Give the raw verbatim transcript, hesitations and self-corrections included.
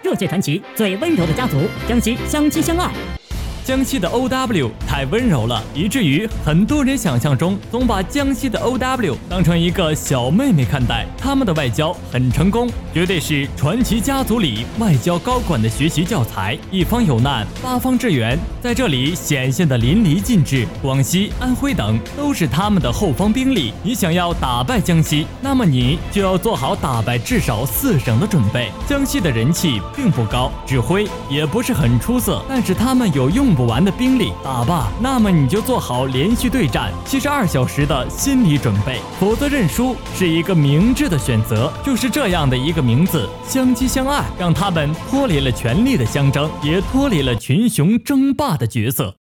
热血传奇最温柔的家族，江西相亲相爱。 江西的 O W 太温柔了，以至于很多人想象中总把江西的 O W 当成一个小妹妹看待。他们的外交很成功，绝对是传奇家族里外交高管的学习教材。一方有难，八方支援，在这里显现的淋漓尽致。广西、安徽等都是他们的后方兵力。你想要打败江西，那么你就要做好打败至少四省的准备。江西的人气并不高，指挥也不是很出色，但是他们有用不完的兵力，打吧，那么你就做好连续对战七十二小时的心理准备，否则认输是一个明智的选择。就是这样的一个名字，相亲相爱，让他们脱离了权力的相争，也脱离了群雄争霸的角色。